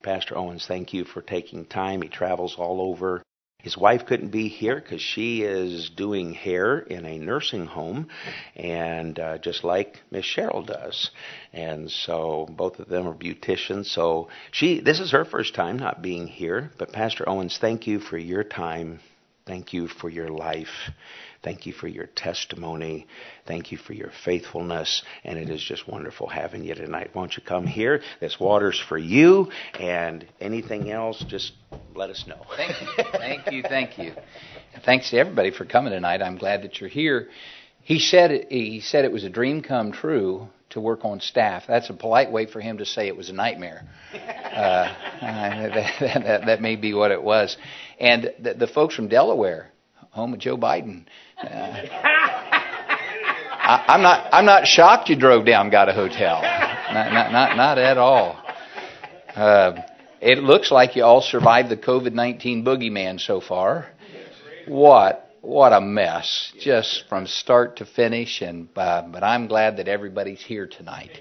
Pastor Owens, thank you for taking time. He travels all over. His wife couldn't be here because she is doing hair in a nursing home, and just like Miss Cheryl does. And so both of them are beauticians. So this is her first time not being here. But Pastor Owens, thank you for your time. Thank you for your life. Thank you for your testimony. Thank you for your faithfulness. And it is just wonderful having you tonight. Won't you come here? This water's for you. And anything else, just let us know. Thank you. Thank you. Thank you. And thanks to everybody for coming tonight. I'm glad that you're here. He said it was a dream come true to work on staff. That's a polite way for him to say it was a nightmare. That may be what it was. And the folks from Delaware, home of Joe Biden. I'm not shocked you drove down, got a hotel. Not at all. It looks like you all survived the COVID-19 boogeyman so far. What a mess, just from start to finish. But I'm glad that everybody's here tonight.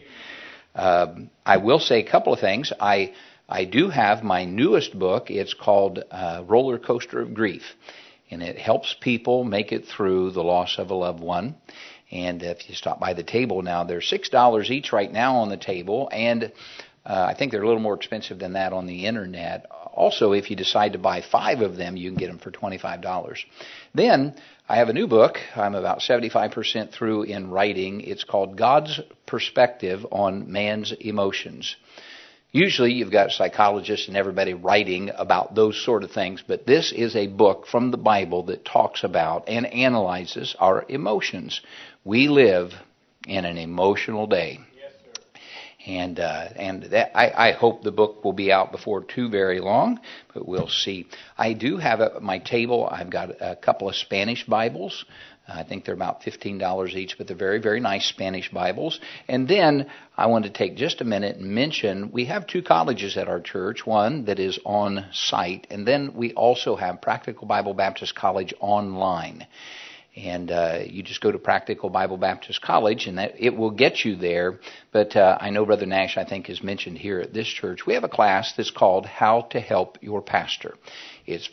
I will say a couple of things. I do have my newest book. It's called Roller Coaster of Grief. And it helps people make it through the loss of a loved one. And if you stop by the table now, they're $6 each right now on the table. And I think they're a little more expensive than that on the internet. Also, if you decide to buy 5 of them, you can get them for $25. Then I have a new book. I'm about 75% through in writing. It's called God's Perspective on Man's Emotions. Usually you've got psychologists and everybody writing about those sort of things, but this is a book from the Bible that talks about and analyzes our emotions. We live in an emotional day. Yes, sir. And that, I hope the book will be out before too very long, but we'll see. I do have at my table, I've got a couple of Spanish Bibles. I think they're about $15 each, but they're very, very nice Spanish Bibles. And then I want to take just a minute and mention we have 2 colleges at our church, one that is on site, and then we also have Practical Bible Baptist College online. And you just go to Practical Bible Baptist College, and it will get you there. But I know Brother Nash, I think, has mentioned here at this church, we have a class that's called How to Help Your Pastor. It's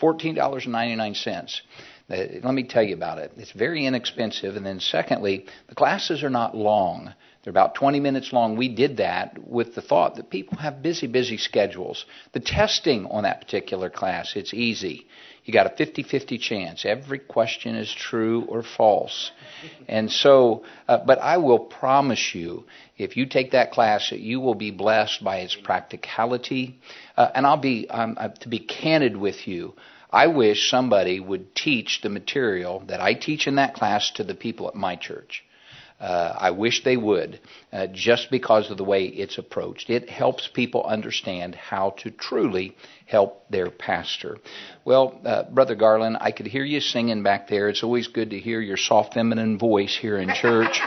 $14.99. Let me tell you about it. It's very inexpensive. And then secondly, the classes are not long. They're about 20 minutes long. We did that with the thought that people have busy schedules. The testing on that particular class, it's easy. You got a 50-50 chance. Every question is true or false. And so, but I will promise you, if you take that class, you will be blessed by its practicality. And to be candid with you, I wish somebody would teach the material that I teach in that class to the people at my church. I wish they would, just because of the way it's approached. It helps people understand how to truly help their pastor. Well, Brother Garland, I could hear you singing back there. It's always good to hear your soft feminine voice here in church.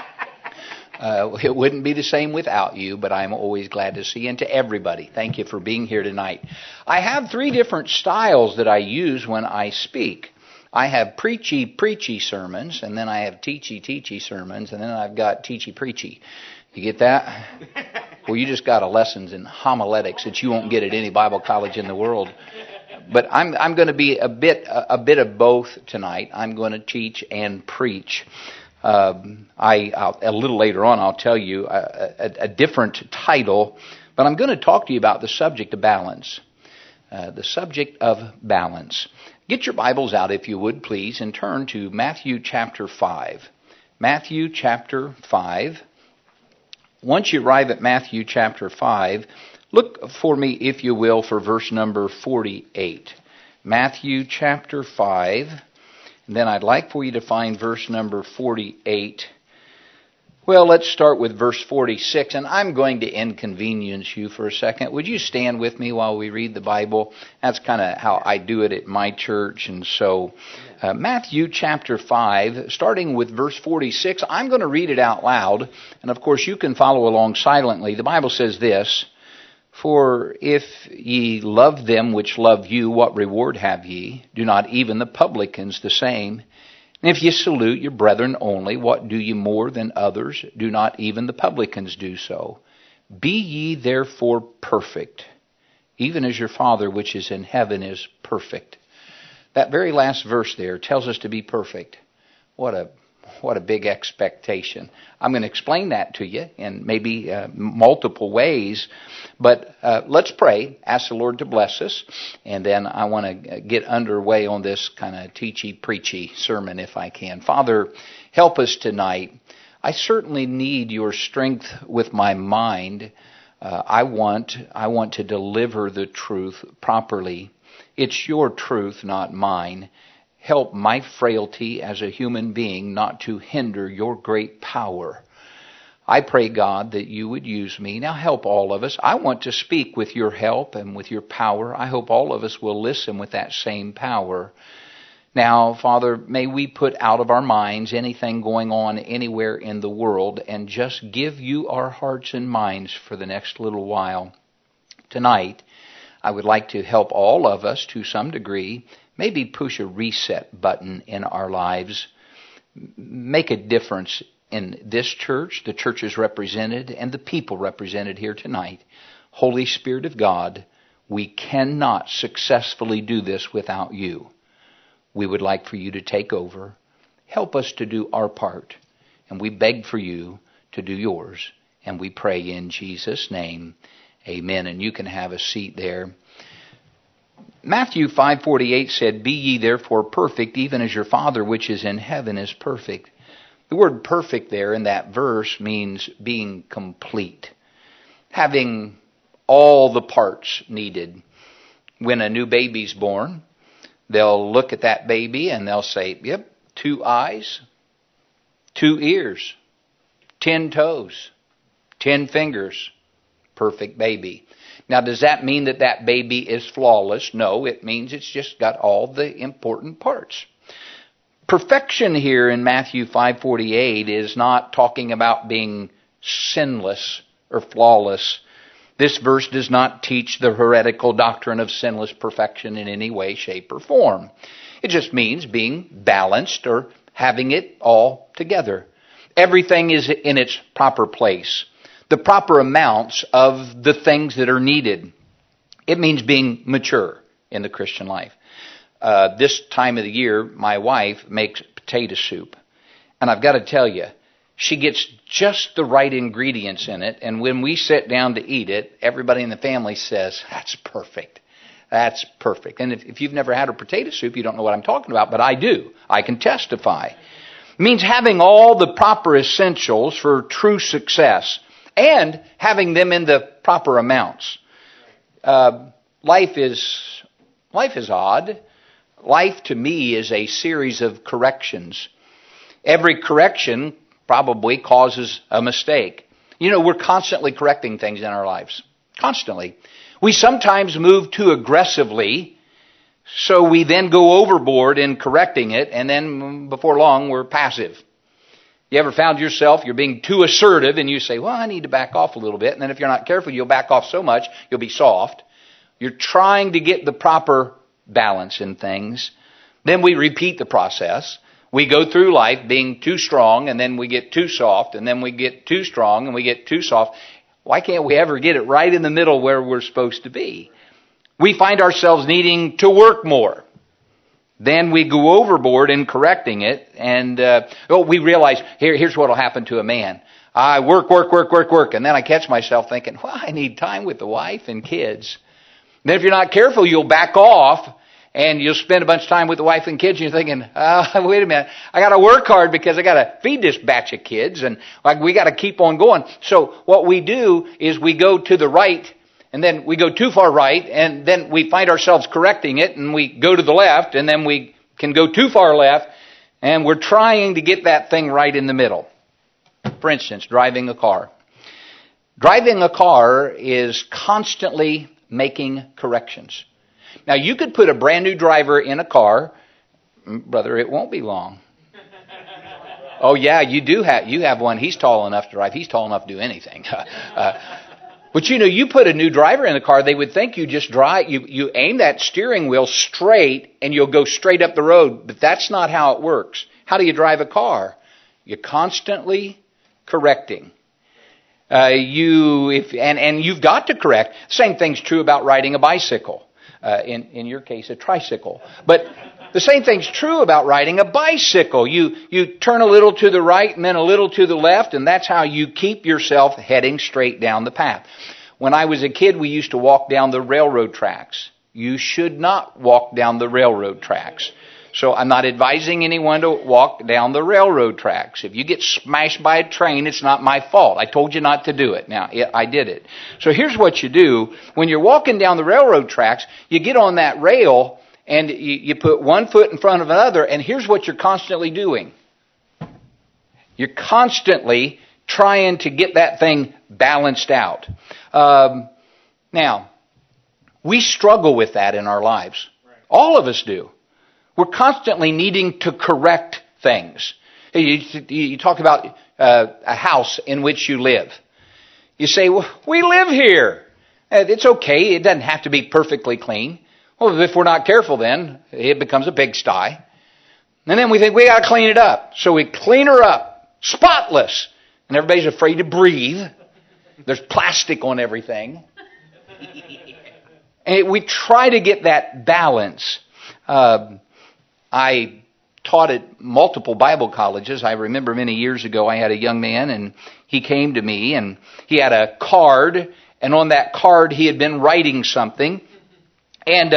It wouldn't be the same without you, but I'm always glad to see you. And to everybody, thank you for being here tonight. I have 3 different styles that I use when I speak. I have preachy sermons, and then I have teachy sermons, and then I've got teachy preachy. You get that? Well, you just got a lessons in homiletics that you won't get at any Bible college in the world. But I'm going to be a bit of both tonight. I'm going to teach and preach. A little later on, I'll tell you a different title, but I'm going to talk to you about the subject of balance. The subject of balance. Get your Bibles out, if you would, please, and turn to Matthew chapter 5. Matthew chapter 5. Once you arrive at Matthew chapter 5, look for me, if you will, for verse number 48. Matthew chapter 5. And then I'd like for you to find verse number 48. Well, let's start with verse 46, and I'm going to inconvenience you for a second. Would you stand with me while we read the Bible? That's kind of how I do it at my church. And so Matthew chapter 5, starting with verse 46, I'm going to read it out loud. And of course, you can follow along silently. The Bible says this, "For if ye love them which love you, what reward have ye? Do not even the publicans the same? And if ye salute your brethren only, what do ye more than others? Do not even the publicans do so? Be ye therefore perfect, even as your Father which is in heaven is perfect. That very last verse there tells us to be perfect. What a big expectation. I'm going to explain that to you in maybe multiple ways. But let's pray. Ask the Lord to bless us. And then I want to get underway on this kind of teachy-preachy sermon if I can. Father, help us tonight. I certainly need your strength with my mind. I want to deliver the truth properly. It's your truth, not mine. Help my frailty as a human being not to hinder your great power. I pray, God, that you would use me. Now help all of us. I want to speak with your help and with your power. I hope all of us will listen with that same power. Now, Father, may we put out of our minds anything going on anywhere in the world and just give you our hearts and minds for the next little while. Tonight, I would like to help all of us to some degree, maybe push a reset button in our lives, make a difference in this church, the churches represented, and the people represented here tonight. Holy Spirit of God, we cannot successfully do this without you. We would like for you to take over. Help us to do our part. And we beg for you to do yours. And we pray in Jesus' name. Amen. And you can have a seat there. Matthew 5:48 said, "Be ye therefore perfect, even as your Father which is in heaven is perfect." The word perfect there in that verse means being complete. Having all the parts needed. When a new baby's born, they'll look at that baby and they'll say, yep, 2 eyes, 2 ears, 10 toes, 10 fingers. Perfect baby. Now, does that mean that that baby is flawless? No, it means it's just got all the important parts. Perfection here in Matthew 5:48 is not talking about being sinless or flawless. This verse does not teach the heretical doctrine of sinless perfection in any way, shape, or form. It just means being balanced or having it all together. Everything is in its proper place. The proper amounts of the things that are needed. It means being mature in the Christian life. This time of the year, my wife makes potato soup. And I've got to tell you, she gets just the right ingredients in it. And when we sit down to eat it, everybody in the family says, that's perfect. That's perfect. And if you've never had a potato soup, you don't know what I'm talking about. But I do. I can testify. It means having all the proper essentials for true success. And having them in the proper amounts. Life is odd. Life to me is a series of corrections. Every correction probably causes a mistake. You know, we're constantly correcting things in our lives. Constantly. We sometimes move too aggressively, so we then go overboard in correcting it, and then before long we're passive. You ever found yourself, you're being too assertive, and you say, well, I need to back off a little bit. And then if you're not careful, you'll back off so much, you'll be soft. You're trying to get the proper balance in things. Then we repeat the process. We go through life being too strong, and then we get too soft, and then we get too strong, and we get too soft. Why can't we ever get it right in the middle where we're supposed to be? We find ourselves needing to work more. Then we go overboard in correcting it, and we realize, here's what will happen to a man. I work, and then I catch myself thinking, well, I need time with the wife and kids. Then if you're not careful, you'll back off, and you'll spend a bunch of time with the wife and kids, and you're thinking, wait a minute, I got to work hard because I got to feed this batch of kids, and we got to keep on going. So what we do is we go to the right, and then we go too far right, and then we find ourselves correcting it, and we go to the left, and then we can go too far left, and we're trying to get that thing right in the middle. For instance, driving a car. Driving a car is constantly making corrections. Now, you could put a brand new driver in a car, brother, it won't be long. Oh, yeah, you have one. He's tall enough to drive. He's tall enough to do anything. But you put a new driver in the car, they would think you just drive, you aim that steering wheel straight and you'll go straight up the road. But that's not how it works. How do you drive a car? You're constantly correcting. You've got to correct. Same thing's true about riding a bicycle. In your case, a tricycle. But the same thing's true about riding a bicycle. You turn a little to the right and then a little to the left, and that's how you keep yourself heading straight down the path. When I was a kid, we used to walk down the railroad tracks. You should not walk down the railroad tracks. So I'm not advising anyone to walk down the railroad tracks. If you get smashed by a train, it's not my fault. I told you not to do it. Now, I did it. So here's what you do. When you're walking down the railroad tracks, you get on that rail and you put one foot in front of another, and here's what you're constantly doing. You're constantly trying to get that thing balanced out. Now, we struggle with that in our lives. All of us do. We're constantly needing to correct things. You talk about a house in which you live. You say, well, we live here. It's okay. It doesn't have to be perfectly clean. Well, if we're not careful, then it becomes a pigsty. And then we think we got to clean it up. So we clean her up, spotless. And everybody's afraid to breathe. There's plastic on everything. And we try to get that balance. I taught at multiple Bible colleges. I remember many years ago I had a young man, and he came to me, and he had a card, and on that card he had been writing something. And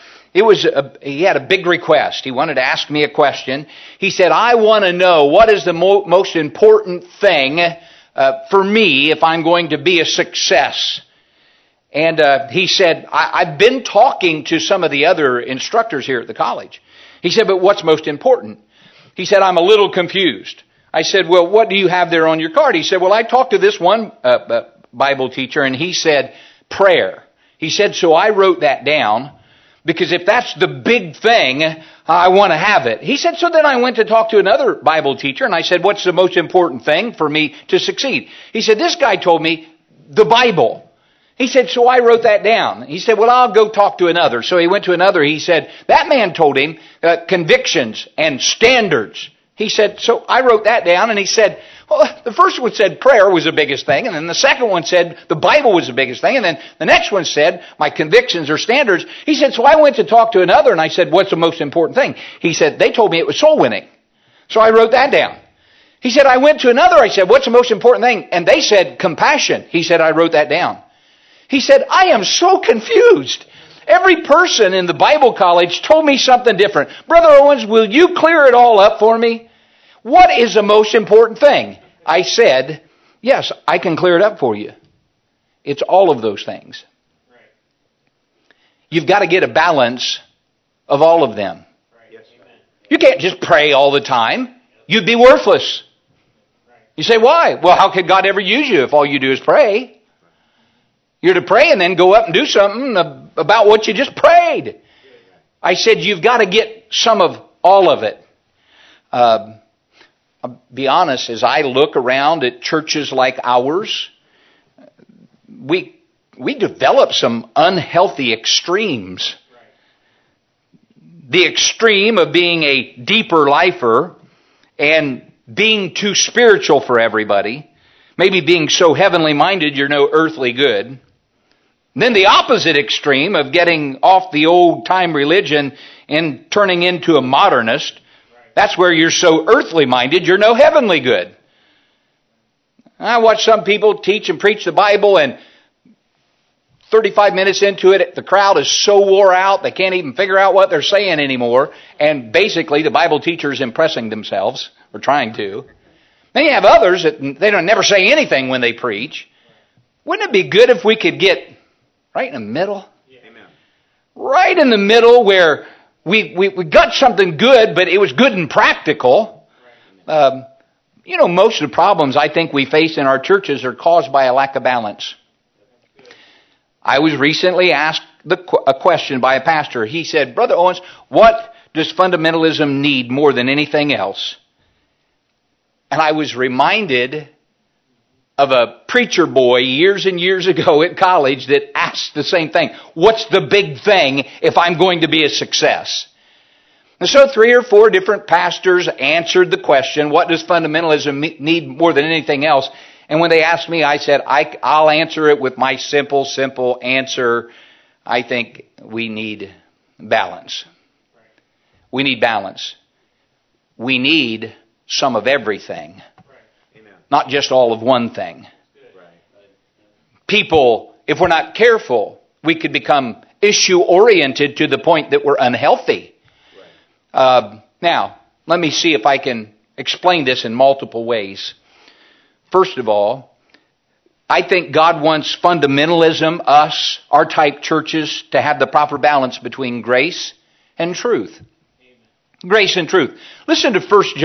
he had a big request. He wanted to ask me a question. He said, I want to know what is the most important thing for me if I'm going to be a success. And he said, I've been talking to some of the other instructors here at the college. He said, but what's most important? He said, I'm a little confused. I said, well, what do you have there on your card? He said, well, I talked to this one Bible teacher, and he said, prayer. He said, so I wrote that down, because if that's the big thing, I want to have it. He said, so then I went to talk to another Bible teacher, and I said, what's the most important thing for me to succeed? He said, this guy told me the Bible. He said, so I wrote that down. He said, well, I'll go talk to another. So he went to another. He said, that man told him convictions and standards. He said, so I wrote that down. And he said, well, the first one said prayer was the biggest thing. And then the second one said the Bible was the biggest thing. And then the next one said my convictions or standards. He said, so I went to talk to another. And I said, what's the most important thing? He said, they told me it was soul winning. So I wrote that down. He said, I went to another. I said, what's the most important thing? And they said compassion. He said, I wrote that down. He said, I am so confused. Every person in the Bible college told me something different. Brother Owens, will you clear it all up for me? What is the most important thing? I said, yes, I can clear it up for you. It's all of those things. You've got to get a balance of all of them. You can't just pray all the time. You'd be worthless. You say, why? Well, how could God ever use you if all you do is pray? You're to pray and then go up and do something about what you just prayed. I said, you've got to get some of all of it. I'll be honest, as I look around at churches like ours, we develop some unhealthy extremes. The extreme of being a deeper lifer and being too spiritual for everybody. Maybe being so heavenly minded you're no earthly good. Then the opposite extreme of getting off the old time religion and turning into a modernist. That's where you're so earthly minded you're no heavenly good. I watch some people teach and preach the Bible, and 35 minutes into it, the crowd is so wore out they can't even figure out what they're saying anymore. And basically the Bible teacher is impressing themselves, or trying to. Then you have others that they don't never say anything when they preach. Wouldn't it be good if we could get right in the middle? Amen. Right in the middle where we got something good, but it was good and practical. Most of the problems I think we face in our churches are caused by a lack of balance. I was recently asked a question by a pastor. He said, Brother Owens, what does fundamentalism need more than anything else? And I was reminded of a preacher boy years and years ago at college that asked the same thing. What's the big thing if I'm going to be a success? And so 3 or 4 different pastors answered the question, what does fundamentalism need more than anything else? And when they asked me, I said, I'll answer it with my simple answer. I think we need balance. We need balance. We need some of everything, not just all of one thing. People, if we're not careful, we could become issue-oriented to the point that we're unhealthy. Now, let me see if I can explain this in multiple ways. First of all, I think God wants fundamentalism, us, our type churches, to have the proper balance between grace and truth. Grace and truth. Listen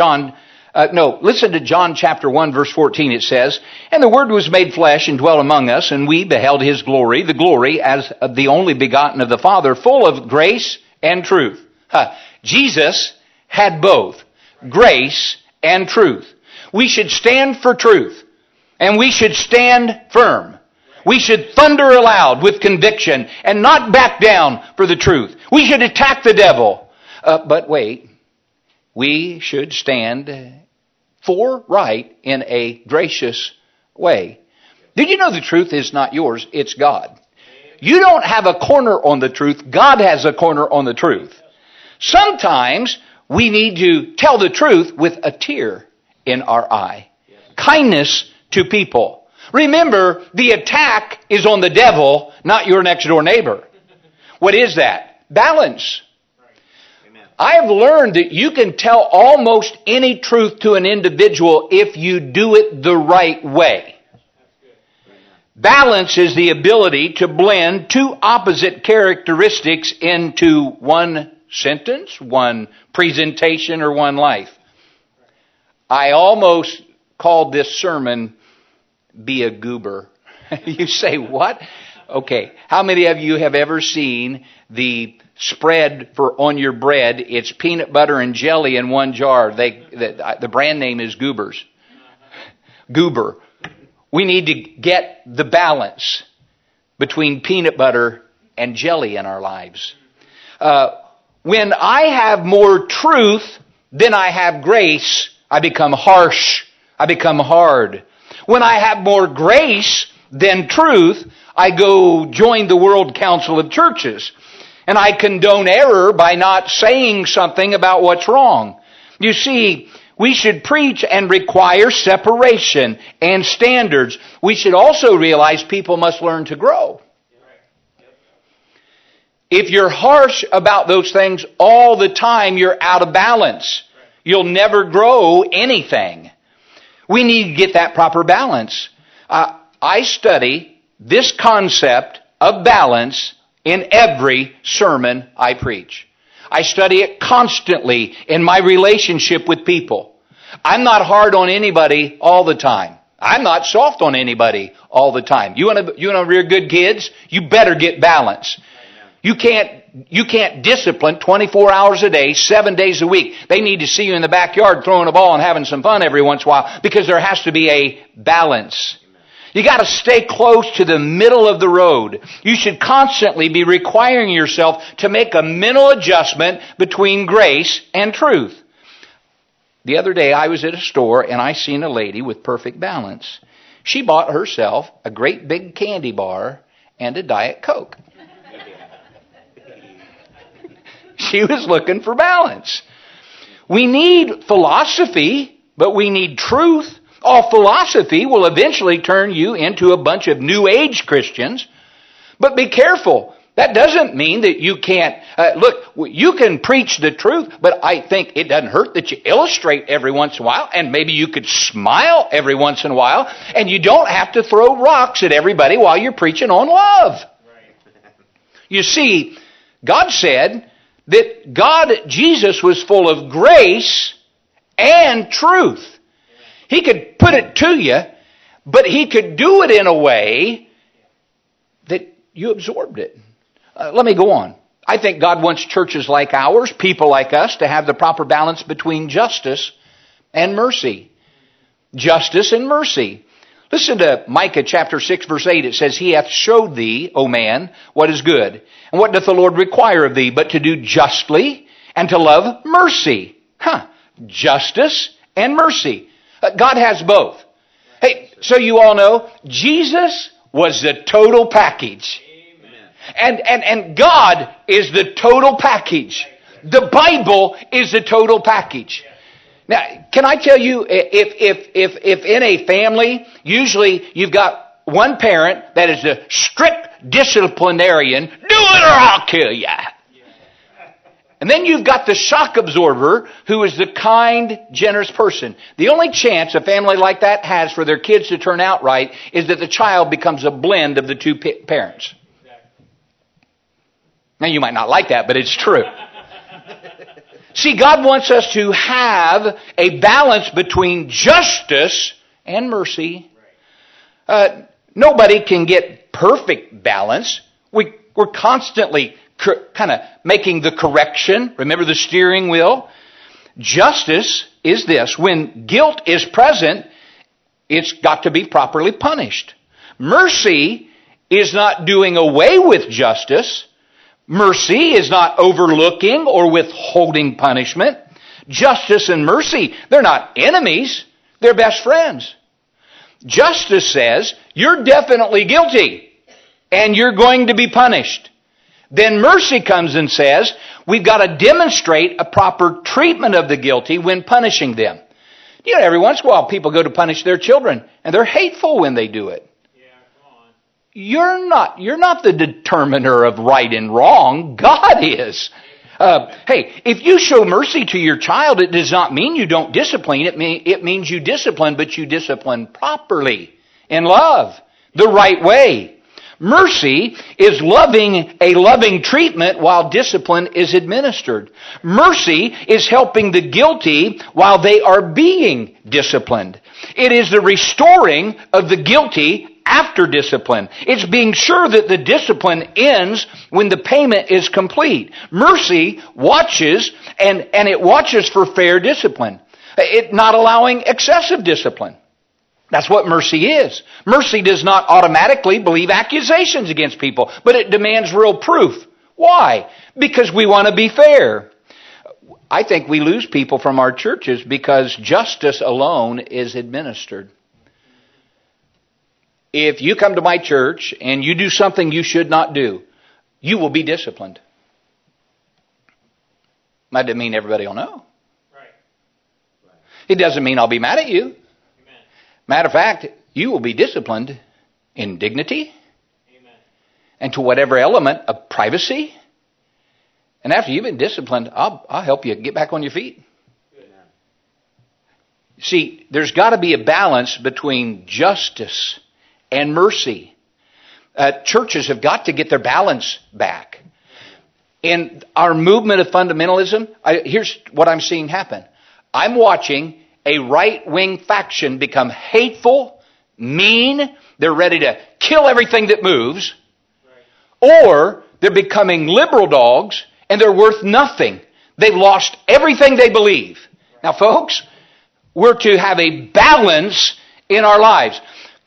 to John chapter 1 verse 14. It says, "And the Word was made flesh and dwelt among us, and we beheld His glory, the glory as of the only begotten of the Father, full of grace and truth." Jesus had both, grace and truth. We should stand for truth, and we should stand firm. We should thunder aloud with conviction and not back down for the truth. We should attack the devil. But wait, we should stand for right in a gracious way. Did you know the truth is not yours, it's God? You don't have a corner on the truth, God has a corner on the truth. Sometimes we need to tell the truth with a tear in our eye. Kindness to people. Remember, the attack is on the devil, not your next door neighbor. What is that? Balance. I have learned that you can tell almost any truth to an individual if you do it the right way. Balance is the ability to blend two opposite characteristics into one sentence, one presentation, or one life. I almost called this sermon, "Be a Goober." You say, what? Okay. How many of you have ever seen the spread for on your bread? It's peanut butter and jelly in one jar. The brand name is Goobers. Goober. We need to get the balance between peanut butter and jelly in our lives. When I have more truth than I have grace, I become harsh. I become hard. When I have more grace than truth, I go join the World Council of Churches. And I condone error by not saying something about what's wrong. You see, we should preach and require separation and standards. We should also realize people must learn to grow. If you're harsh about those things all the time, you're out of balance. You'll never grow anything. We need to get that proper balance. I study this concept of balance in every sermon I preach. I study it constantly in my relationship with people. I'm not hard on anybody all the time. I'm not soft on anybody all the time. You want to rear good kids? You better get balance. You can't discipline 24 hours a day, 7 days a week. They need to see you in the backyard throwing a ball and having some fun every once in a while, because there has to be a balance. You got to stay close to the middle of the road. You should constantly be requiring yourself to make a mental adjustment between grace and truth. The other day I was at a store and I seen a lady with perfect balance. She bought herself a great big candy bar and a Diet Coke. She was looking for balance. We need philosophy, but we need truth. All philosophy will eventually turn you into a bunch of New Age Christians. But be careful. That doesn't mean that you can't... you can preach the truth, but I think it doesn't hurt that you illustrate every once in a while, and maybe you could smile every once in a while, and you don't have to throw rocks at everybody while you're preaching on love. You see, God said that Jesus was full of grace and truth. He could put it to you, but He could do it in a way that you absorbed it. Let me go on. I think God wants churches like ours, people like us, to have the proper balance between justice and mercy. Justice and mercy. Listen to Micah chapter 6 verse 8. It says, "He hath showed thee, O man, what is good. And what doth the Lord require of thee, but to do justly and to love mercy." Justice and mercy. God has both. Hey, So you all know, Jesus was the total package. And God is the total package. The Bible is the total package. Now, can I tell you, if in a family, usually you've got one parent that is a strict disciplinarian, do it or I'll kill you. And then you've got the shock absorber, who is the kind, generous person. The only chance a family like that has for their kids to turn out right is that the child becomes a blend of the two parents. Now, you might not like that, but it's true. See, God wants us to have a balance between justice and mercy. Nobody can get perfect balance. We're constantly kind of making the correction. Remember the steering wheel? Justice is this. When guilt is present, it's got to be properly punished. Mercy is not doing away with justice. Mercy is not overlooking or withholding punishment. Justice and mercy, they're not enemies. They're best friends. Justice says, you're definitely guilty and you're going to be punished. Then mercy comes and says, we've got to demonstrate a proper treatment of the guilty when punishing them. You know, every once in a while people go to punish their children and they're hateful when they do it. You're not the determiner of right and wrong. God is. Hey, if you show mercy to your child, it does not mean you don't discipline. It means you discipline, but you discipline properly, in love, the right way. Mercy is a loving treatment while discipline is administered. Mercy is helping the guilty while they are being disciplined. It is the restoring of the guilty after discipline. It's being sure that the discipline ends when the payment is complete. Mercy watches, and it watches for fair discipline. It not allowing excessive discipline. That's what mercy is. Mercy does not automatically believe accusations against people, but it demands real proof. Why? Because we want to be fair. I think we lose people from our churches because justice alone is administered. If you come to my church and you do something you should not do, you will be disciplined. That doesn't mean everybody will know. It doesn't mean I'll be mad at you. Matter of fact, you will be disciplined in dignity and to whatever element of privacy. And after you've been disciplined, I'll help you get back on your feet. See, there's got to be a balance between justice and mercy. Churches have got to get their balance back. In our movement of fundamentalism, here's what I'm seeing happen. I'm watching a right-wing faction become hateful, mean, they're ready to kill everything that moves, or they're becoming liberal dogs and they're worth nothing. They've lost everything they believe. Now, folks, we're to have a balance in our lives.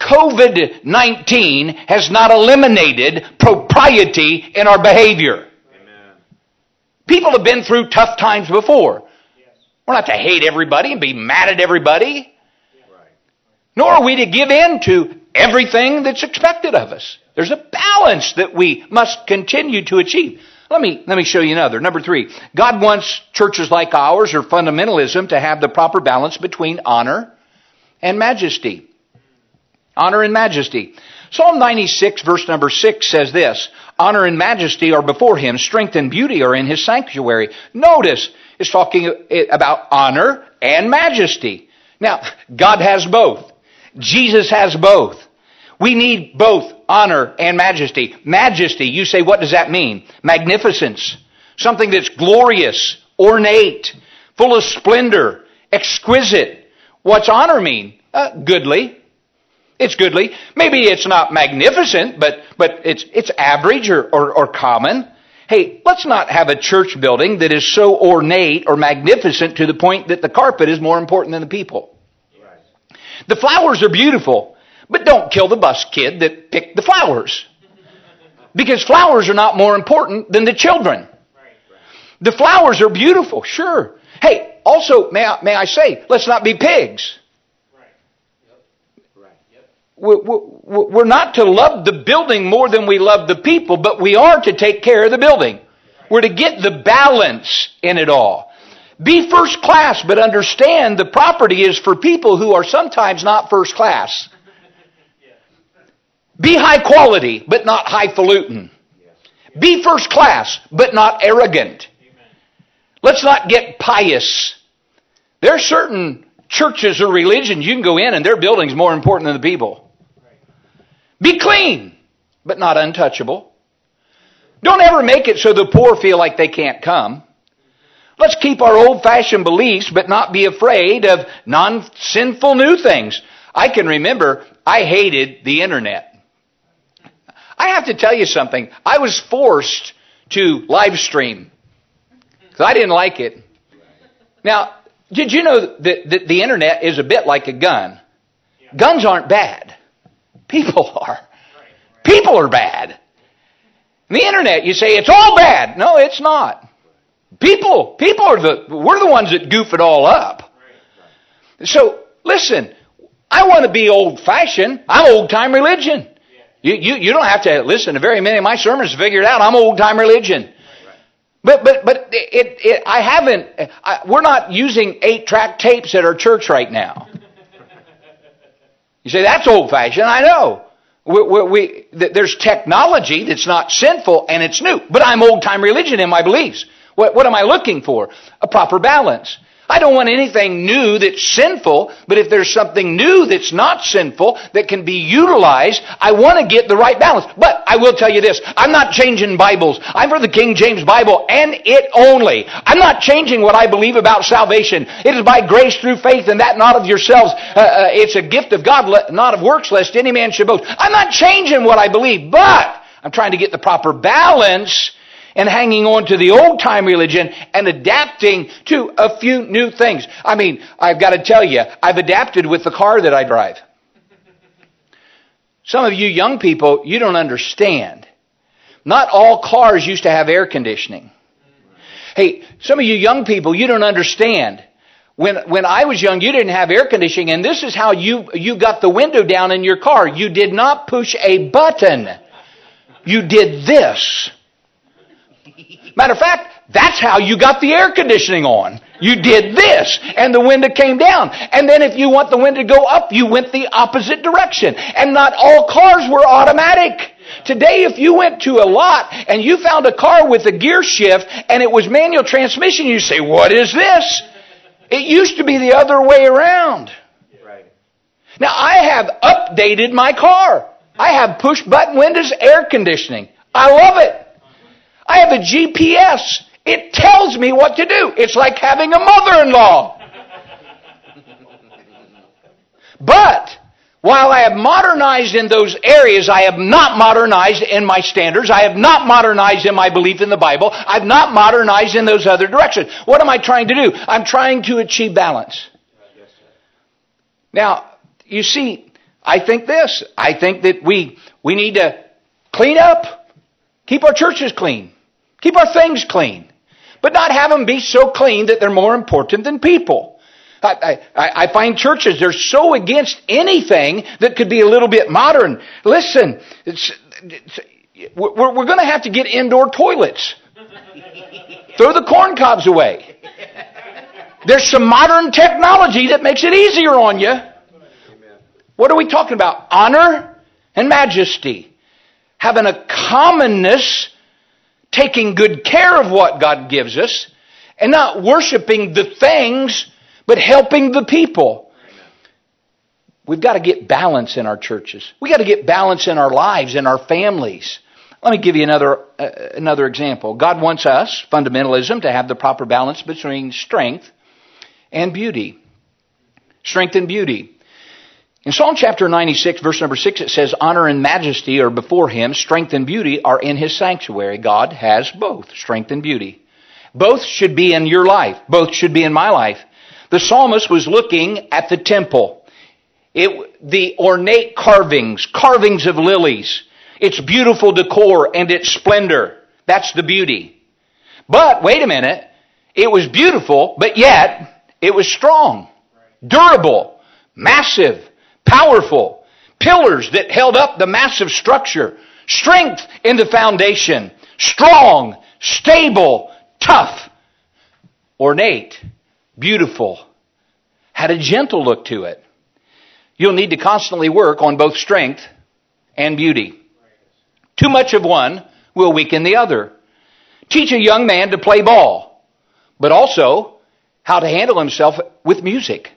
COVID-19 has not eliminated propriety in our behavior. Amen. People have been through tough times before. Yes. We're not to hate everybody and be mad at everybody. Right. Nor are we to give in to everything that's expected of us. There's a balance that we must continue to achieve. Let me show you another. Number 3. God wants churches like ours or fundamentalism to have the proper balance between honor and majesty. Honor and majesty. Psalm 96 verse number 6 says this, honor and majesty are before him, strength and beauty are in his sanctuary. Notice, it's talking about honor and majesty. Now, God has both. Jesus has both. We need both honor and majesty. Majesty, you say, what does that mean? Magnificence. Something that's glorious, ornate, full of splendor, exquisite. What's honor mean? Goodly. It's goodly. Maybe it's not magnificent, but it's average or common. Hey, let's not have a church building that is so ornate or magnificent to the point that the carpet is more important than the people. Right. The flowers are beautiful, but don't kill the bus kid that picked the flowers. Because flowers are not more important than the children. Right. The flowers are beautiful, sure. Hey, also, may I say, let's not be pigs. we're not to love the building more than we love the people, but we are to take care of the building. We're to get the balance in it all. Be first class, but understand the property is for people who are sometimes not first class. Be high quality, but not highfalutin. Be first class, but not arrogant. Let's not get pious. There are certain churches or religions you can go in and their building's more important than the people. Be clean, but not untouchable. Don't ever make it so the poor feel like they can't come. Let's keep our old-fashioned beliefs, but not be afraid of non-sinful new things. I can remember I hated the internet. I have to tell you something. I was forced to live stream because I didn't like it. Now, did you know that the internet is a bit like a gun? Guns aren't bad. People are. People are bad. The internet, you say it's all bad. No, it's not. People are we're the ones that goof it all up. So, listen, I want to be old-fashioned. I'm old-time religion. You don't have to listen to very many of my sermons to figure it out. I'm old-time religion. But I haven't, we're not using 8-track tapes at our church right now. You say, that's old-fashioned. I know. There's technology that's not sinful and it's new. But I'm old-time religion in my beliefs. What am I looking for? A proper balance. I don't want anything new that's sinful, but if there's something new that's not sinful that can be utilized, I want to get the right balance. But I will tell you this, I'm not changing Bibles. I'm for the King James Bible and it only. I'm not changing what I believe about salvation. It is by grace through faith and that not of yourselves. It's a gift of God, not of works, lest any man should boast. I'm not changing what I believe, but I'm trying to get the proper balance and hanging on to the old-time religion and adapting to a few new things. I mean, I've got to tell you, I've adapted with the car that I drive. Some of you young people, you don't understand. Not all cars used to have air conditioning. Hey, some of you young people, you don't understand. When I was young, you didn't have air conditioning, and this is how you got the window down in your car. You did not push a button. You did this. Matter of fact, that's how you got the air conditioning on. You did this, and the window came down. And then if you want the window to go up, you went the opposite direction. And not all cars were automatic. Today, if you went to a lot and you found a car with a gear shift and it was manual transmission, you say, what is this? It used to be the other way around. Now, I have updated my car. I have push-button windows, air conditioning. I love it. I have a GPS. It tells me what to do. It's like having a mother-in-law. But while I have modernized in those areas, I have not modernized in my standards. I have not modernized in my belief in the Bible. I've not modernized in those other directions. What am I trying to do? I'm trying to achieve balance. Now, you see, I think this. I think that we need to clean up. Keep our churches clean. Keep our things clean. But not have them be so clean that they're more important than people. I find churches, they're so against anything that could be a little bit modern. Listen, we're going to have to get indoor toilets. Throw the corn cobs away. There's some modern technology that makes it easier on you. What are we talking about? Honor and majesty. Having a commonness, taking good care of what God gives us, and not worshiping the things, but helping the people. We've got to get balance in our churches. We've got to get balance in our lives, in our families. Let me give you another example. God wants us, fundamentalism, to have the proper balance between strength and beauty. Strength and beauty. In Psalm chapter 96, verse number 6, it says, honor and majesty are before him, strength and beauty are in his sanctuary. God has both, strength and beauty. Both should be in your life. Both should be in my life. The psalmist was looking at the temple. The ornate carvings of lilies, its beautiful decor and its splendor. That's the beauty. But, wait a minute, it was beautiful, but yet it was strong, durable, massive, powerful. pillars that held up the massive structure, strength in the foundation, strong, stable, tough, ornate, beautiful, had a gentle look to it. You'll need to constantly work on both strength and beauty. Too much of one will weaken the other. Teach a young man to play ball, but also how to handle himself with music.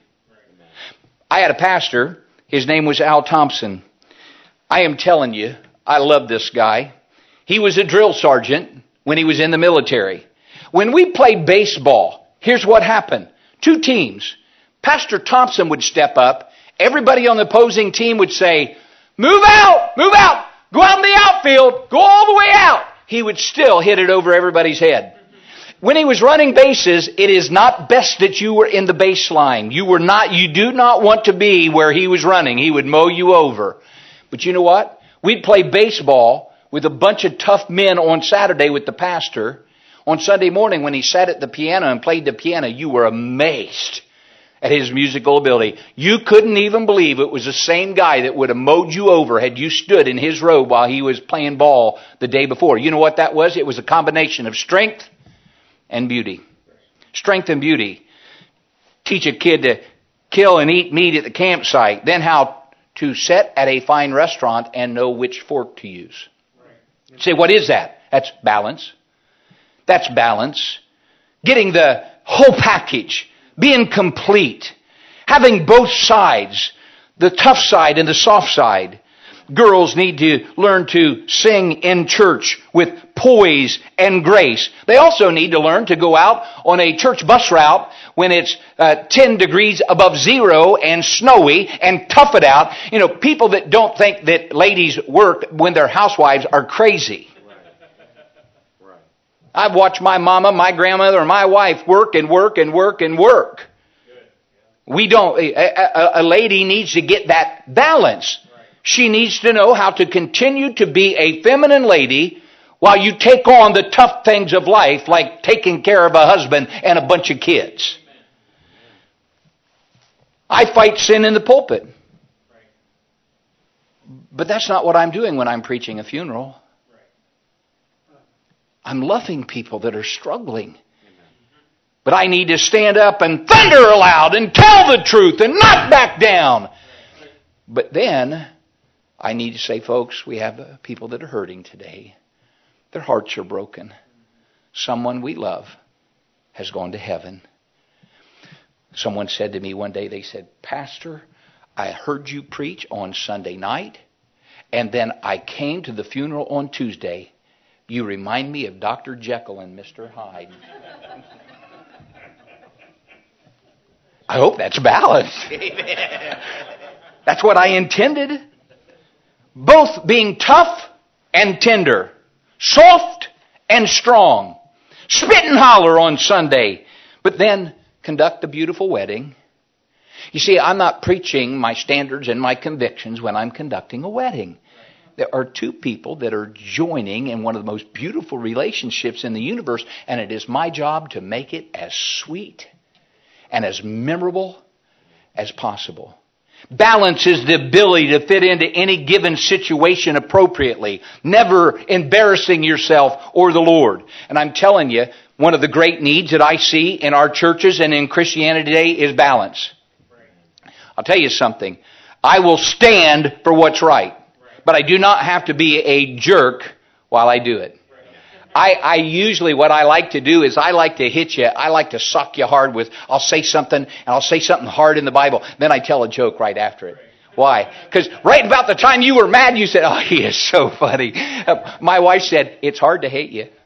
I had a pastor, his name was Al Thompson. I am telling you, I love this guy. He was a drill sergeant when he was in the military. When we played baseball, here's what happened. 2 teams. Pastor Thompson would step up. Everybody on the opposing team would say, move out, go out in the outfield, go all the way out. He would still hit it over everybody's head. When he was running bases, it is not best that you were in the baseline. You do not want to be where he was running. He would mow you over. But you know what? We'd play baseball with a bunch of tough men on Saturday with the pastor. On Sunday morning when he sat at the piano and played the piano, you were amazed at his musical ability. You couldn't even believe it was the same guy that would have mowed you over had you stood in his robe while he was playing ball the day before. You know what that was? It was a combination of strength and beauty. Strength and beauty. Teach a kid to kill and eat meat at the campsite, then how to sit at a fine restaurant and know which fork to use. Say, what is that? That's balance. That's balance. Getting the whole package. Being complete. Having both sides. The tough side and the soft side. Girls need to learn to sing in church with poise and grace. They also need to learn to go out on a church bus route when it's 10 degrees above zero and snowy and tough it out. You know, people that don't think that ladies work when they're housewives are crazy. I've watched my mama, my grandmother, and my wife work and work and work and work. We don't. A lady needs to get that balance. She needs to know how to continue to be a feminine lady while you take on the tough things of life, like taking care of a husband and a bunch of kids. I fight sin in the pulpit. But that's not what I'm doing when I'm preaching a funeral. I'm loving people that are struggling. But I need to stand up and thunder aloud and tell the truth and not back down. But then I need to say, folks, we have people that are hurting today. Their hearts are broken. Someone we love has gone to heaven. Someone said to me one day, they said, Pastor, I heard you preach on Sunday night, and then I came to the funeral on Tuesday. You remind me of Dr. Jekyll and Mr. Hyde. I hope that's balanced. That's what I intended. Both being tough and tender. Soft and strong. Spit and holler on Sunday. But then conduct a beautiful wedding. You see, I'm not preaching my standards and my convictions when I'm conducting a wedding. There are 2 people that are joining in one of the most beautiful relationships in the universe, and it is my job to make it as sweet and as memorable as possible. Balance is the ability to fit into any given situation appropriately, never embarrassing yourself or the Lord. And I'm telling you, one of the great needs that I see in our churches and in Christianity today is balance. I'll tell you something. I will stand for what's right. But I do not have to be a jerk while I do it. I usually, what I like to do is I like to hit you. I like to sock you hard with, I'll say something, and I'll say something hard in the Bible. Then I tell a joke right after it. Why? Because right about the time you were mad, you said, oh, he is so funny. My wife said, it's hard to hate you.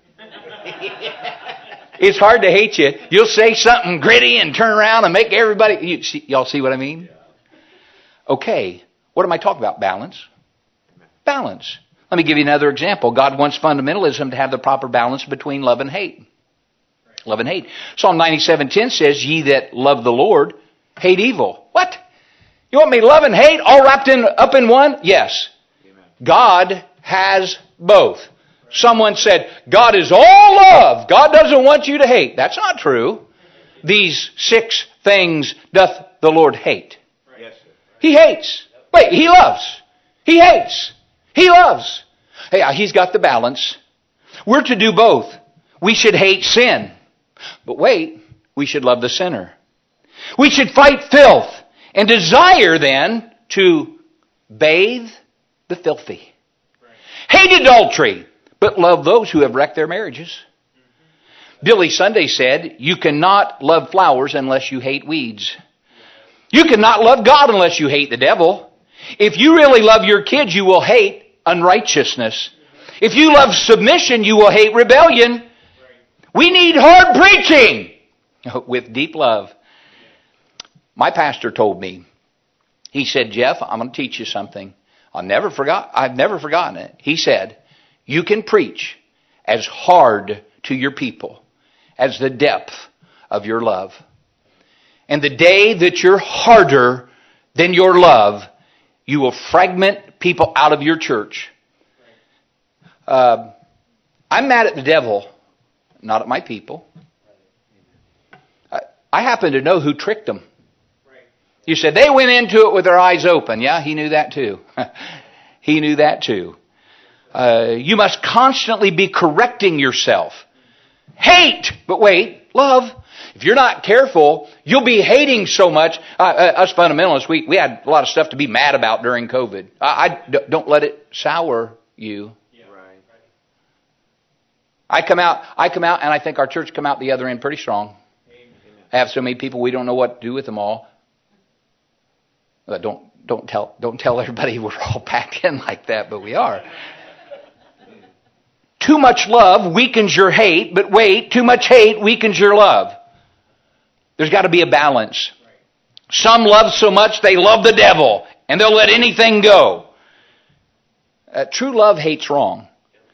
It's hard to hate you. You'll say something gritty and turn around and make everybody, y'all see what I mean? Okay, what am I talking about? Balance. Balance. Let me give you another example. God wants fundamentalism to have the proper balance between love and hate. Love and hate. Psalm 97:10 says, ye that love the Lord, hate evil. What? You want me to love and hate all wrapped up in one? Yes. Amen. God has both. Someone said, God is all love. God doesn't want you to hate. That's not true. These 6 things doth the Lord hate. Yes. He hates. Wait, He loves. He hates. He loves. Hey, he's got the balance. We're to do both. We should hate sin. But wait, we should love the sinner. We should fight filth and desire then to bathe the filthy. Hate adultery, but love those who have wrecked their marriages. Billy Sunday said, you cannot love flowers unless you hate weeds. You cannot love God unless you hate the devil. If you really love your kids, you will hate unrighteousness. If you love submission, you will hate rebellion. We need hard preaching with deep love. My pastor told me, he said, Jeff, I'm going to teach you something. I've never forgotten it. He said, you can preach as hard to your people as the depth of your love. And the day that you're harder than your love, you will fragment people out of your church. I'm mad at the devil, not at my people. I happen to know who tricked them. You said, they went into it with their eyes open. Yeah, he knew that too. He knew that too. You must constantly be correcting yourself. Hate, but wait, love. If you're not careful, you'll be hating so much. Us fundamentalists, we had a lot of stuff to be mad about during COVID. Don't let it sour you. I come out, and I think our church come out the other end pretty strong. I have so many people, we don't know what to do with them all. Don't tell everybody we're all packed in like that, but we are. Too much love weakens your hate, but wait, too much hate weakens your love. There's got to be a balance. Some love so much they love the devil, and they'll let anything go. True love hates wrong.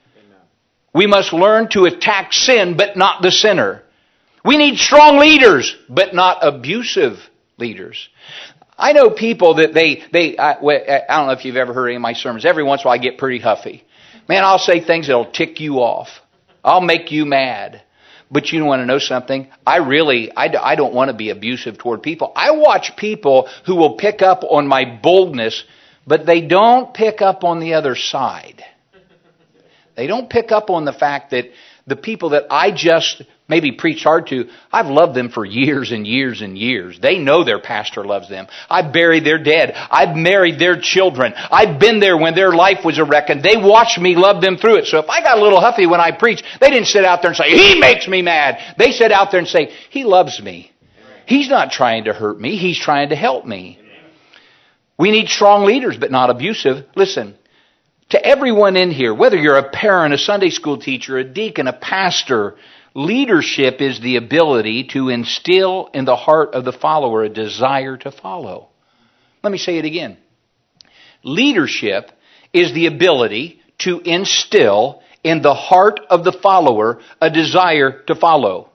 We must learn to attack sin, but not the sinner. We need strong leaders, but not abusive leaders. I know people that I don't know if you've ever heard any of my sermons. Every once in a while I get pretty huffy. Man, I'll say things that'll tick you off. I'll make you mad. But you want to know something? I don't want to be abusive toward people. I watch people who will pick up on my boldness, but they don't pick up on the other side. They don't pick up on the fact that the people that I just maybe preach hard to, I've loved them for years and years and years. They know their pastor loves them. I've buried their dead. I've married their children. I've been there when their life was a wreck, and they watched me love them through it. So if I got a little huffy when I preach, they didn't sit out there and say, he makes me mad. They sit out there and say, he loves me. He's not trying to hurt me. He's trying to help me. We need strong leaders, but not abusive. Listen. To everyone in here, whether you're a parent, a Sunday school teacher, a deacon, a pastor, leadership is the ability to instill in the heart of the follower a desire to follow. Let me say it again. Leadership is the ability to instill in the heart of the follower a desire to follow.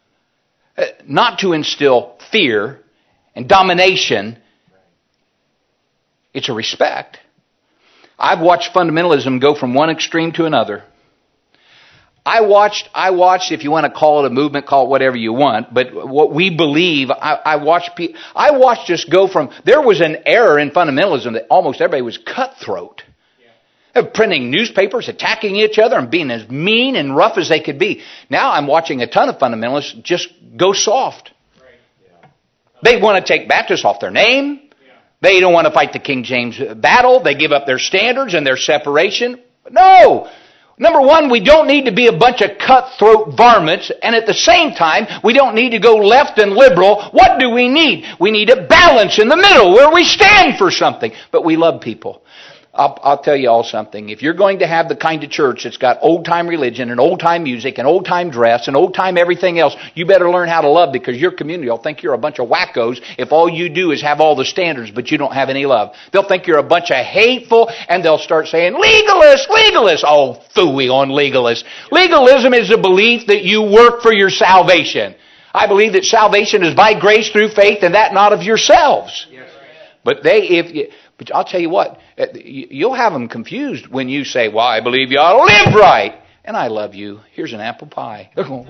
Not to instill fear and domination. It's a respect. I've watched fundamentalism go from one extreme to another. I watched, if you want to call it a movement, call it whatever you want, but what we believe, I watched us go from, there was an era in fundamentalism that almost everybody was cutthroat. They were printing newspapers, attacking each other, and being as mean and rough as they could be. Now I'm watching a ton of fundamentalists just go soft. They want to take Baptists off their name. They don't want to fight the King James battle. They give up their standards and their separation. No! Number one, we don't need to be a bunch of cutthroat varmints. And at the same time, we don't need to go left and liberal. What do we need? We need a balance in the middle where we stand for something. But we love people. I'll tell you all something. If you're going to have the kind of church that's got old-time religion and old-time music and old-time dress and old-time everything else, you better learn how to love, because your community will think you're a bunch of wackos if all you do is have all the standards but you don't have any love. They'll think you're a bunch of hateful, and they'll start saying, legalists, legalists. Oh, phooey on legalists. Legalism is the belief that you work for your salvation. I believe that salvation is by grace through faith, and that not of yourselves. Yes. But But I'll tell you what, you'll have them confused when you say, well, I believe you ought to live right. And I love you. Here's an apple pie. They're going,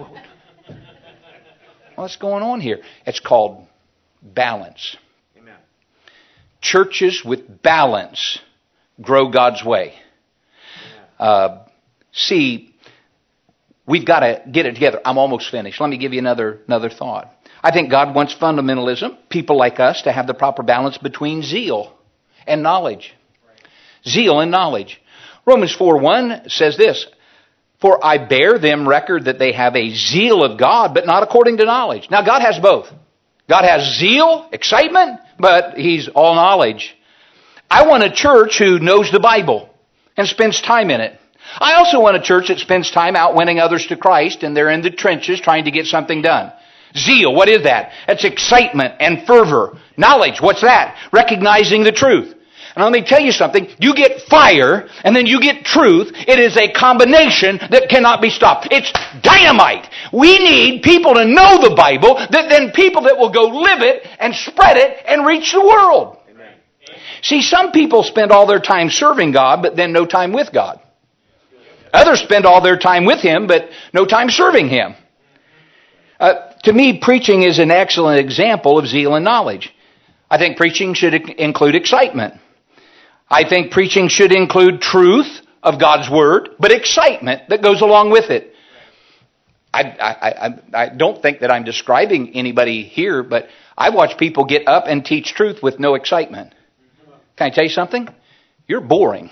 what's going on here? It's called balance. Amen. Churches with balance grow God's way. See, we've got to get it together. I'm almost finished. Let me give you another thought. I think God wants fundamentalism, people like us, to have the proper balance between zeal and knowledge. Zeal and knowledge. Romans 4:1 says this, "For I bear them record that they have a zeal of God, but not according to knowledge." Now God has both. God has zeal, excitement, but He's all knowledge. I want a church who knows the Bible and spends time in it. I also want a church that spends time out winning others to Christ, and they're in the trenches trying to get something done. Zeal, what is that? That's excitement and fervor. Knowledge, what's that? Recognizing the truth. And let me tell you something. You get fire, and then you get truth. It is a combination that cannot be stopped. It's dynamite. We need people to know the Bible, then people that will go live it and spread it and reach the world. Amen. See, some people spend all their time serving God, but then no time with God. Others spend all their time with Him, but no time serving Him. To me, preaching is an excellent example of zeal and knowledge. I think preaching should include excitement. I think preaching should include truth of God's Word, but excitement that goes along with it. I don't think that I'm describing anybody here, but I watch people get up and teach truth with no excitement. Can I tell you something? You're boring.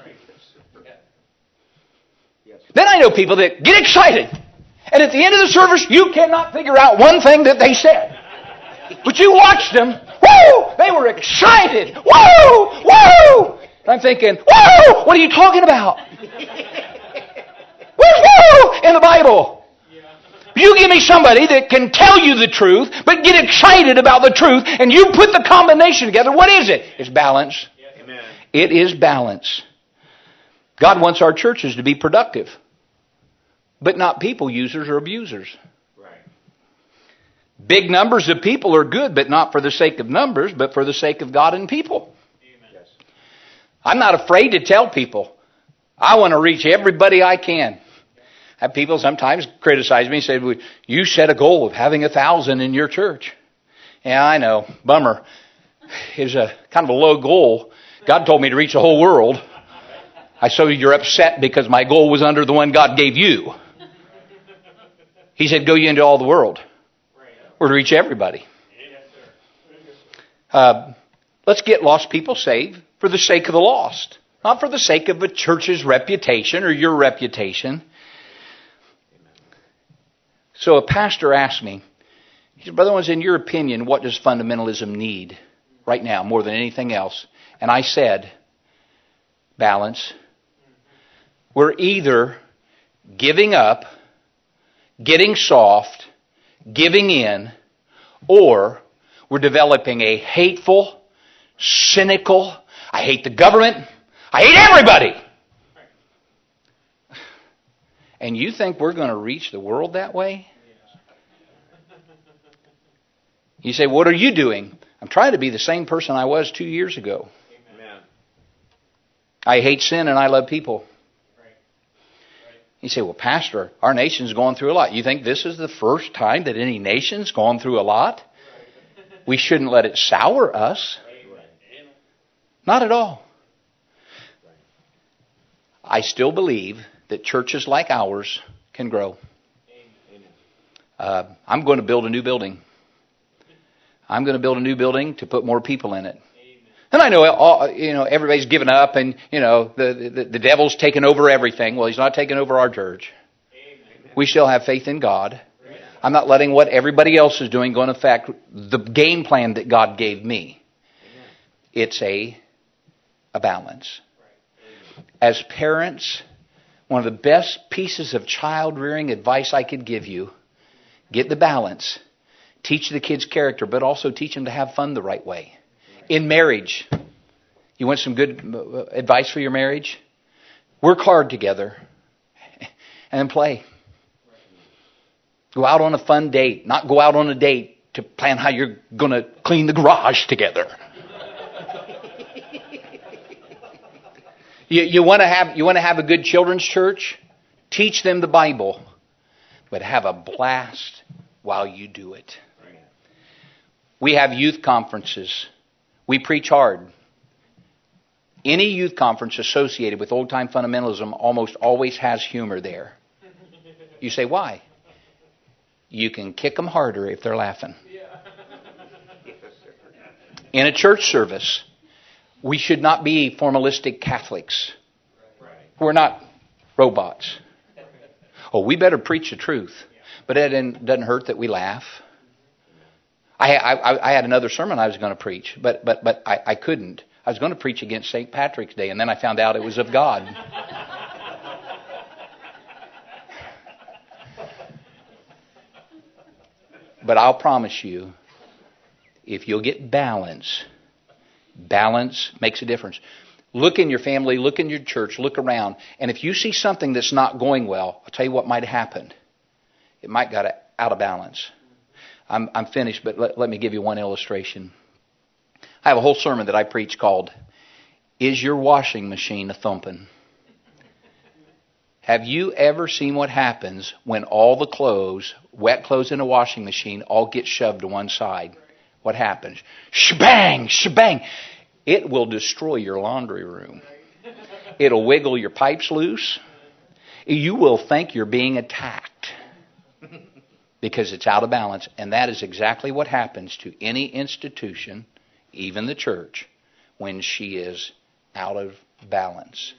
Then I know people that get excited, and at the end of the service, you cannot figure out one thing that they said. But you watched them, woo! They were excited, woo! Woo! And I'm thinking, woo! What are you talking about? Where's woo in the Bible? You give me somebody that can tell you the truth, but get excited about the truth, and you put the combination together. What is it? It's balance. Amen. It is balance. God wants our churches to be productive, but not people users or abusers. Right. Big numbers of people are good, but not for the sake of numbers, but for the sake of God and people. Amen. Yes. I'm not afraid to tell people, I want to reach everybody I can. I have people sometimes criticize me and say, well, you set a goal of having 1,000 in your church. Yeah, I know. Bummer. It's a kind of a low goal. God told me to reach the whole world. I saw you're upset because my goal was under the one God gave you. He said, go ye into all the world. We're to reach everybody. Let's get lost people saved for the sake of the lost. Not for the sake of a church's reputation or your reputation. So a pastor asked me, he said, Brother Owens, in your opinion, what does fundamentalism need right now more than anything else? And I said, balance. We're either giving up, getting soft, giving in, or we're developing a hateful, cynical, I hate the government, I hate everybody. And you think we're going to reach the world that way? You say, what are you doing? I'm trying to be the same person I was 2 years ago. Amen. I hate sin and I love people. You say, well, Pastor, our nation's gone through a lot. You think this is the first time that any nation's gone through a lot? We shouldn't let it sour us. Not at all. I still believe that churches like ours can grow. I'm going to build a new building. I'm going to build a new building to put more people in it. And I know, everybody's given up, and the devil's taken over everything. Well, he's not taken over our church. We still have faith in God. I'm not letting what everybody else is doing go and affect the game plan that God gave me. It's a balance. As parents, one of the best pieces of child rearing advice I could give you, get the balance. Teach the kids character, but also teach them to have fun the right way. In marriage, you want some good advice for your marriage? Work hard together and then play. Go out on a fun date, not go out on a date to plan how you're going to clean the garage together. You want to have a good children's church? Teach them the Bible, but have a blast while you do it. We have youth conferences. We preach hard. Any youth conference associated with old-time fundamentalism almost always has humor there. You say, why? You can kick them harder if they're laughing. In a church service, we should not be formalistic Catholics. We're not robots. Oh, we better preach the truth. But it doesn't hurt that we laugh. I had another sermon I was going to preach, but I couldn't. I was going to preach against St. Patrick's Day, and then I found out it was of God. But I'll promise you, if you'll get balance makes a difference. Look in your family, look in your church, look around, and if you see something that's not going well, I'll tell you what might have happened. It might got out of balance. I'm finished, but let me give you one illustration. I have a whole sermon that I preach called, Is Your Washing Machine a Thumpin'? Have you ever seen what happens when all the clothes, wet clothes in a washing machine, all get shoved to one side? What happens? Shebang! Shebang! It will destroy your laundry room. It'll wiggle your pipes loose. You will think you're being attacked because it's out of balance. And that is exactly what happens to any institution, even the church, when she is out of balance.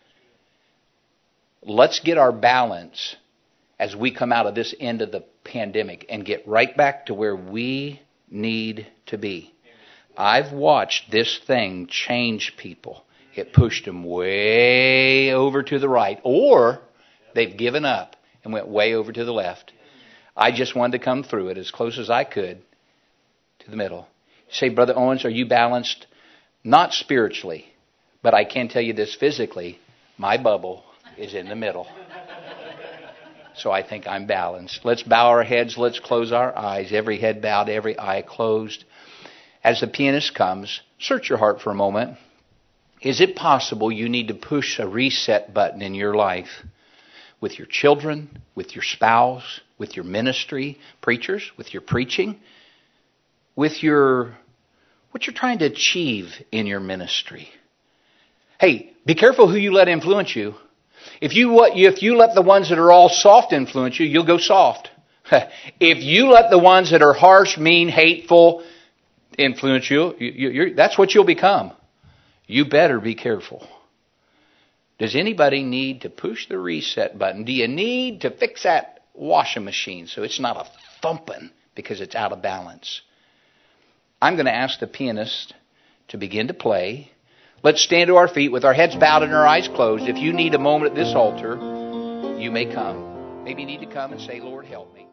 Let's get our balance as we come out of this end of the pandemic and get right back to where we need to be. I've watched this thing change people. It pushed them way over to the right, or they've given up and went way over to the left. I just wanted to come through it as close as I could to the middle. Say, Brother Owens, are you balanced? Not spiritually, but I can tell you this physically. My bubble is in the middle. So I think I'm balanced. Let's bow our heads. Let's close our eyes. Every head bowed, every eye closed. As the pianist comes, search your heart for a moment. Is it possible you need to push a reset button in your life with your children, with your spouse, with your ministry, preachers, with your preaching, with what you're trying to achieve in your ministry? Hey, be careful who you let influence you. If you let the ones that are all soft influence you, you'll go soft. If you let the ones that are harsh, mean, hateful influence you, that's what you'll become. You better be careful. Does anybody need to push the reset button? Do you need to fix that washing machine so it's not a thumping because it's out of balance? I'm going to ask the pianist to begin to play. Let's stand to our feet with our heads bowed and our eyes closed. If you need a moment at this altar, you may come. Maybe you need to come and say, Lord, help me.